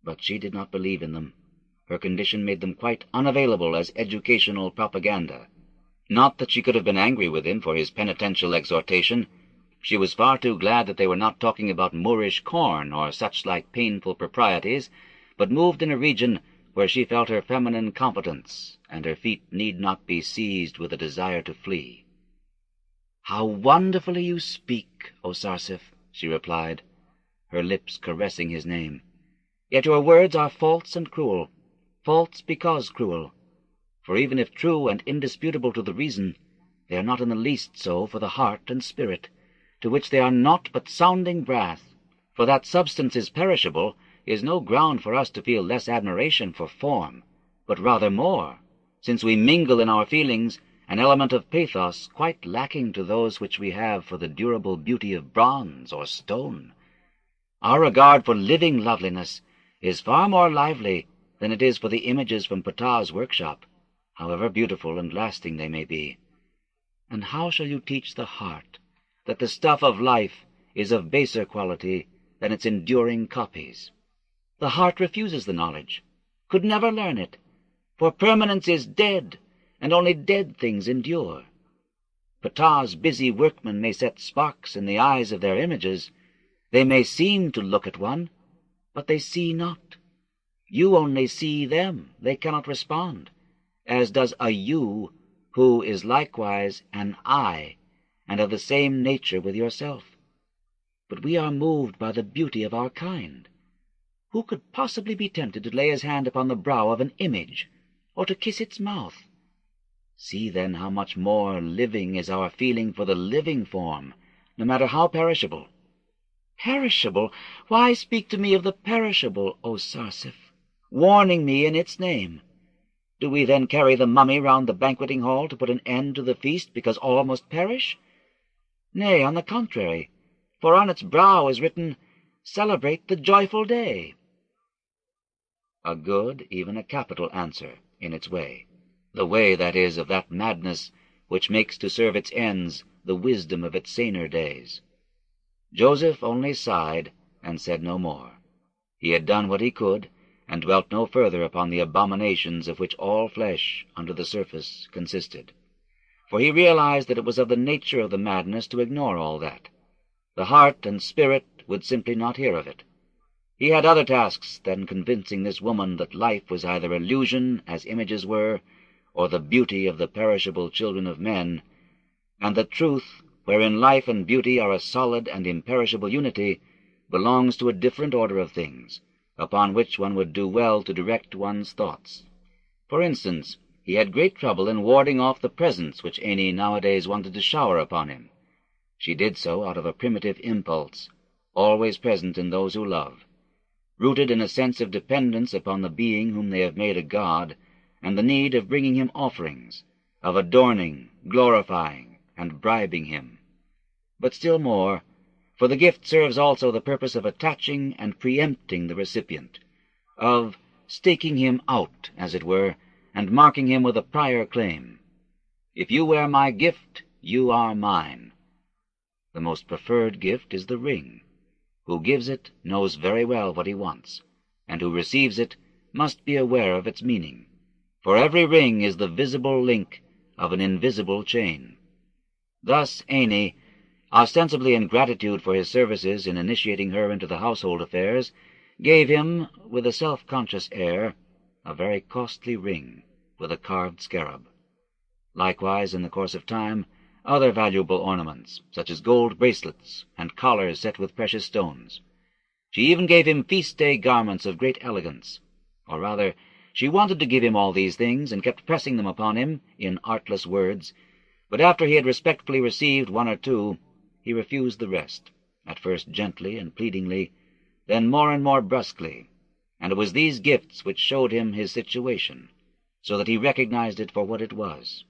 But she did not believe in them. Her condition made them quite unavailable as educational propaganda. Not that she could have been angry with him for his penitential exhortation. She was far too glad that they were not talking about Moorish corn or such-like painful proprieties, but moved in a region where she felt her feminine competence, and her feet need not be seized with a desire to flee. "How wonderfully you speak, O Sarsif," she replied, her lips caressing his name. "Yet your words are false and cruel, false because cruel. For even if true and indisputable to the reason, they are not in the least so for the heart and spirit, to which they are naught but sounding brass. For that substance is perishable is no ground for us to feel less admiration for form, but rather more, since we mingle in our feelings an element of pathos quite lacking to those which we have for the durable beauty of bronze or stone. Our regard for living loveliness is far more lively than it is for the images from Ptah's workshop, however beautiful and lasting they may be. And how shall you teach the heart that the stuff of life is of baser quality than its enduring copies? The heart refuses the knowledge, could never learn it, for permanence is dead, and only dead things endure. Ptah's busy workmen may set sparks in the eyes of their images. They may seem to look at one, but they see not. You only see them, they cannot respond, as does a you who is likewise an I, and of the same nature with yourself. But we are moved by the beauty of our kind. Who could possibly be tempted to lay his hand upon the brow of an image, or to kiss its mouth? See, then, how much more living is our feeling for the living form, no matter how perishable. Perishable? Why speak to me of the perishable, O Sarsif, warning me in its name? Do we then carry the mummy round the banqueting hall to put an end to the feast because all must perish? Nay, on the contrary, for on its brow is written, "Celebrate the joyful day." A good, even a capital answer, in its way, the way, that is, of that madness which makes to serve its ends the wisdom of its saner days. Joseph only sighed and said no more. He had done what he could, and dwelt no further upon the abominations of which all flesh under the surface consisted, for he realized that it was of the nature of the madness to ignore all that. The heart and spirit would simply not hear of it. He had other tasks than convincing this woman that life was either illusion, as images were, or the beauty of the perishable children of men, and that truth, wherein life and beauty are a solid and imperishable unity, belongs to a different order of things, upon which one would do well to direct one's thoughts. For instance, he had great trouble in warding off the presents which Amy nowadays wanted to shower upon him. She did so out of a primitive impulse, always present in those who love, rooted in a sense of dependence upon the being whom they have made a god, and the need of bringing him offerings, of adorning, glorifying, and bribing him. But still more, for the gift serves also the purpose of attaching and preempting the recipient, of staking him out, as it were, and marking him with a prior claim. If you wear my gift, you are mine. The most preferred gift is the ring. Who gives it knows very well what he wants, and who receives it must be aware of its meaning, for every ring is the visible link of an invisible chain. Thus Amy, ostensibly in gratitude for his services in initiating her into the household affairs, gave him, with a self-conscious air, a very costly ring with a carved scarab. Likewise, in the course of time, other valuable ornaments, such as gold bracelets and collars set with precious stones. She even gave him feast-day garments of great elegance, or rather, she wanted to give him all these things, and kept pressing them upon him in artless words, but after he had respectfully received one or two, he refused the rest, at first gently and pleadingly, then more and more brusquely, and it was these gifts which showed him his situation, so that he recognized it for what it was.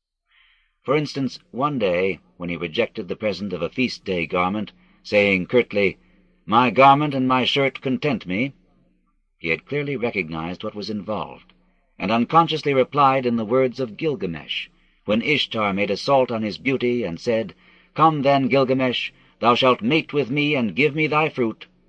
For instance, one day, when he rejected the present of a feast-day garment, saying curtly, "My garment and my shirt content me," he had clearly recognized what was involved, and unconsciously replied in the words of Gilgamesh, when Ishtar made assault on his beauty and said, "Come then, Gilgamesh, thou shalt mate with me and give me thy fruit,"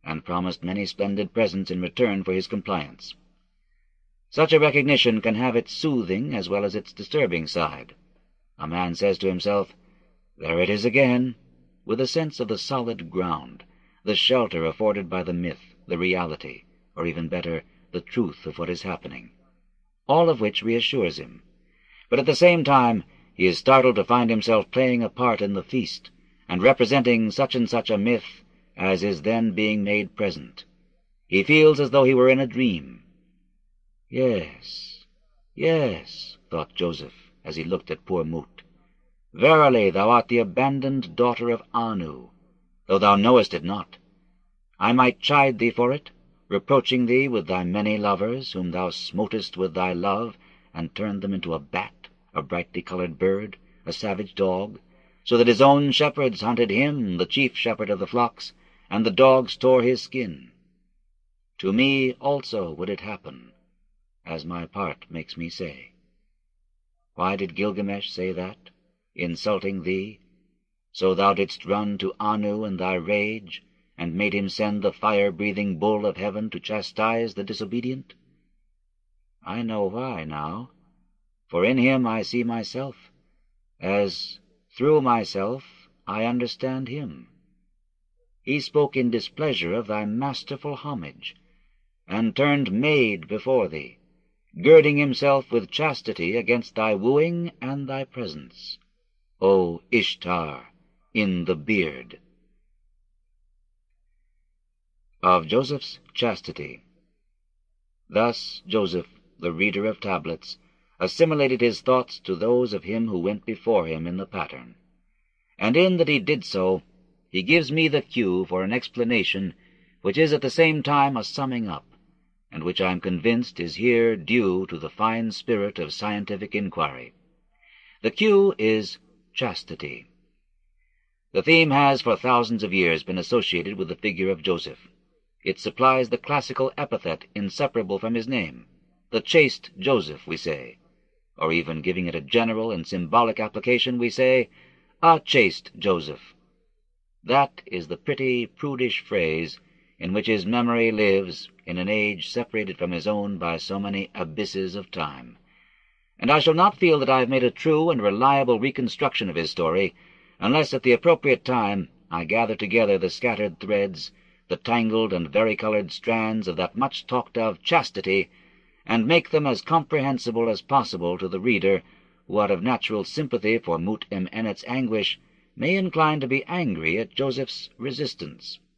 and promised many splendid presents in return for his compliance. Such a recognition can have its soothing as well as its disturbing side. A man says to himself, "There it is again," with a sense of the solid ground, the shelter afforded by the myth, the reality, or even better, the truth of what is happening, all of which reassures him. But at the same time he is startled to find himself playing a part in the feast, and representing such and such a myth as is then being made present. He feels as though he were in a dream. "Yes, yes," thought Joseph, as he looked at poor Mut. "Verily thou art the abandoned daughter of Anu, though thou knowest it not. I might chide thee for it, reproaching thee with thy many lovers, whom thou smotest with thy love, and turned them into a bat, a brightly colored bird, a savage dog, so that his own shepherds hunted him, the chief shepherd of the flocks, and the dogs tore his skin. To me also would it happen, as my part makes me say." Why did Gilgamesh say that, insulting thee, so thou didst run to Anu in thy rage, and made him send the fire-breathing bull of heaven to chastise the disobedient? I know why now, for in him I see myself, as through myself I understand him. He spoke in displeasure of thy masterful homage, and turned maid before thee, girding himself with chastity against thy wooing and thy presence, O Ishtar in the beard. Of Joseph's chastity. Thus Joseph, the reader of tablets, assimilated his thoughts to those of him who went before him in the pattern. And in that he did so, he gives me the cue for an explanation which is at the same time a summing up, and which I am convinced is here due to the fine spirit of scientific inquiry. The cue is chastity. The theme has for thousands of years been associated with the figure of Joseph. It supplies the classical epithet inseparable from his name, the chaste Joseph, we say, or even giving it a general and symbolic application, we say, a chaste Joseph. That is the pretty, prudish phrase in which his memory lives in an age separated from his own by so many abysses of time. And I shall not feel that I have made a true and reliable reconstruction of his story, unless at the appropriate time I gather together the scattered threads, the tangled and varicolored strands of that much-talked-of chastity, and make them as comprehensible as possible to the reader, who out of natural sympathy for Mut-em-Enet's anguish may incline to be angry at Joseph's resistance.